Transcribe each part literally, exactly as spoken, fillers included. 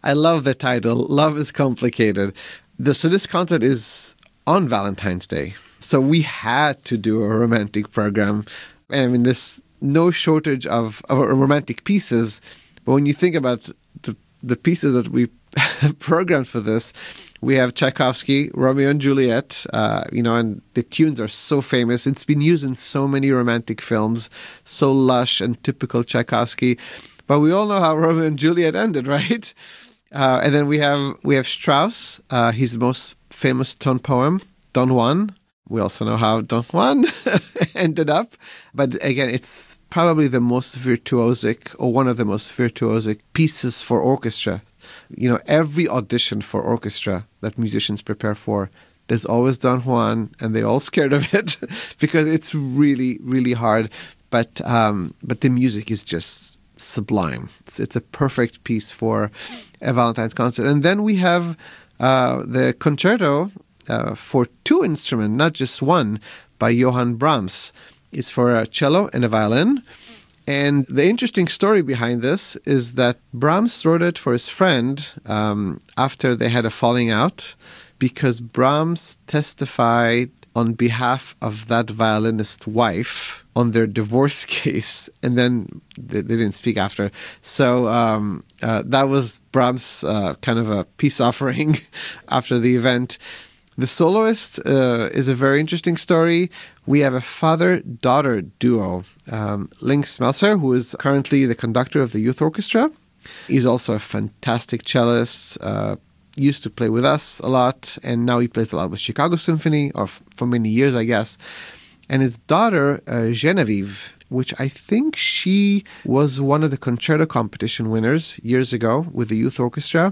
I love the title. Love is complicated. The, so this concert is on Valentine's Day. So we had to do a romantic program. And I mean, there's no shortage of, of romantic pieces. But when you think about the, the pieces that we programmed for this, we have Tchaikovsky, Romeo and Juliet, uh, you know, and the tunes are so famous. It's been used in so many romantic films, so lush and typical Tchaikovsky. But we all know how Romeo and Juliet ended, right? Uh, and then we have we have Strauss, uh, his most famous tone poem, Don Juan. We also know how Don Juan ended up. But again, it's probably the most virtuosic, or one of the most virtuosic pieces for orchestra. You know, every audition for orchestra that musicians prepare for, there's always Don Juan, and they're all scared of it because it's really, really hard. But um, but the music is just sublime. It's, it's a perfect piece for a Valentine's concert. And then we have uh, the concerto uh, for two instruments, not just one, by Johann Brahms. It's for a cello and a violin. And the interesting story behind this is that Brahms wrote it for his friend um, after they had a falling out, because Brahms testified on behalf of that violinist's wife on their divorce case, and then they, they didn't speak after. So um, uh, that was Brahms' uh, kind of a peace offering after the event. The soloist uh, is a very interesting story. We have a father-daughter duo. Um, Link Smeltzer, who is currently the conductor of the youth orchestra. He's also a fantastic cellist, uh, used to play with us a lot, and now he plays a lot with Chicago Symphony, or f- for many years, I guess. And his daughter, uh, Genevieve, which I think she was one of the concerto competition winners years ago with the youth orchestra.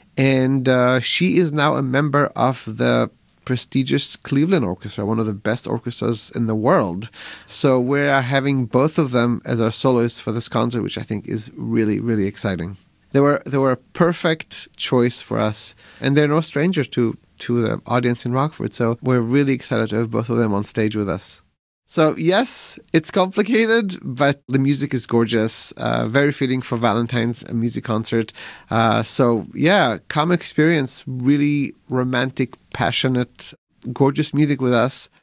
And uh, she is now a member of the prestigious Cleveland Orchestra, one of the best orchestras in the world. So we are having both of them as our soloists for this concert, which I think is really, really exciting. They were they were a perfect choice for us, and they're no stranger to, to the audience in Rockford. So we're really excited to have both of them on stage with us. So yes, it's complicated, but the music is gorgeous. Uh, very fitting for Valentine's, a music concert. Uh, so yeah, come experience really romantic, passionate, gorgeous music with us.